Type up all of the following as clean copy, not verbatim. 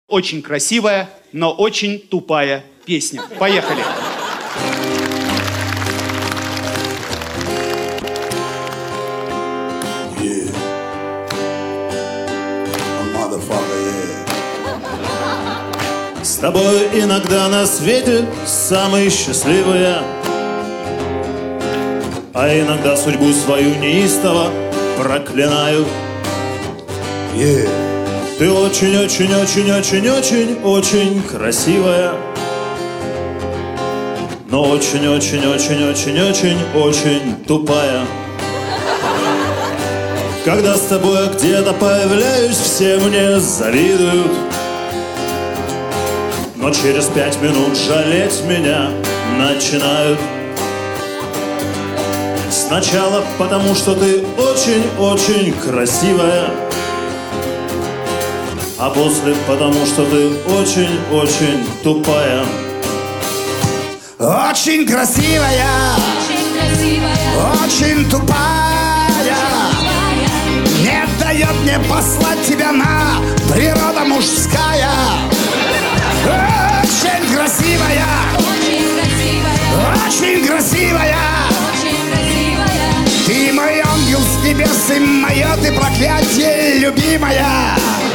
Очень красивая, но очень тупая песня. Поехали. С тобой иногда на свете самый счастливый я, а иногда судьбу свою неистово проклинаю. Ты очень-очень-очень-очень-очень красивая, но очень-очень-очень-очень-очень тупая. Когда с тобой где-то появляюсь, все мне завидуют, но через 5 минут жалеть меня начинают. Сначала потому, что ты очень-очень красивая, а после потому, что ты очень-очень тупая. Очень красивая, очень тупая, не дает мне послать тебя на природа мужская. Очень красивая, очень красивая, ты мой ангел с небес и мое ты проклятие, любимая.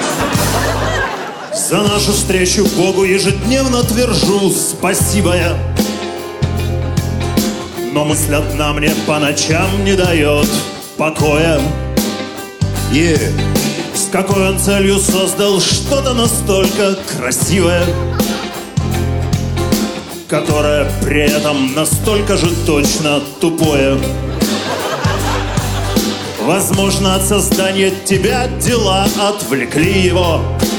За нашу встречу Богу ежедневно твержу спасибо я, но мысль одна мне по ночам не дает покоя. С какой он целью создал что-то настолько красивое, которое при этом настолько же точно тупое. Возможно, от создания тебя дела отвлекли его.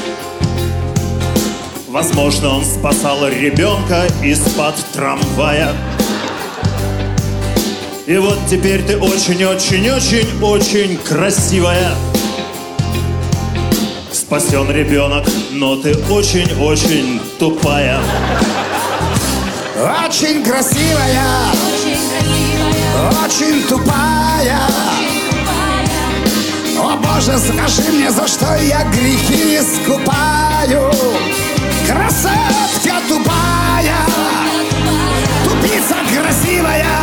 Возможно, он спасал ребенка из-под трамвая. И вот теперь ты очень-очень-очень-очень красивая. Спасен ребенок, но ты очень-очень тупая. Очень красивая, очень тупая. О Боже, скажи мне, за что я грехи искупаю. Красотка тупая, тупица красивая.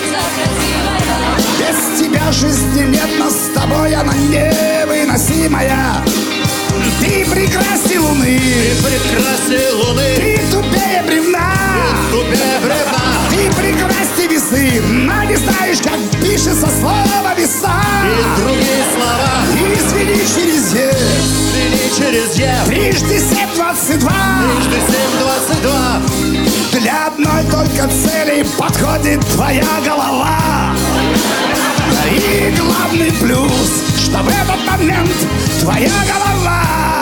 Без тебя жизни нет, но с тобой она невыносимая. Ты прекрасней луны, ты тупее бревна, ты прекрасней весы, но не знаешь, как пишется слово веса. И другие слова. Извини через Е. Трижды 7-22. Для одной только цели подходит твоя голова. И главный плюс, что в этот момент твоя голова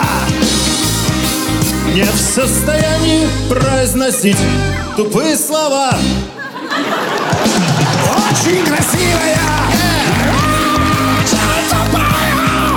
не в состоянии произносить тупые слова. очень красивая, очень тупая,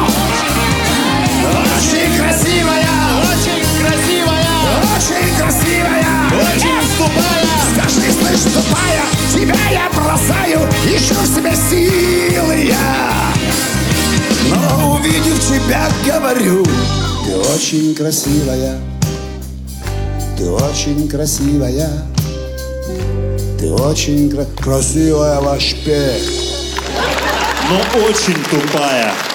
очень красивая, Очень красивая, очень красивая, очень тупая. Скажи, слышь, тупая, тебя я бросаю, ищу в себе силы я. Но увидев тебя, говорю, ты очень красивая, ты очень красивая, ты очень красивая, ваш пек. Но очень тупая.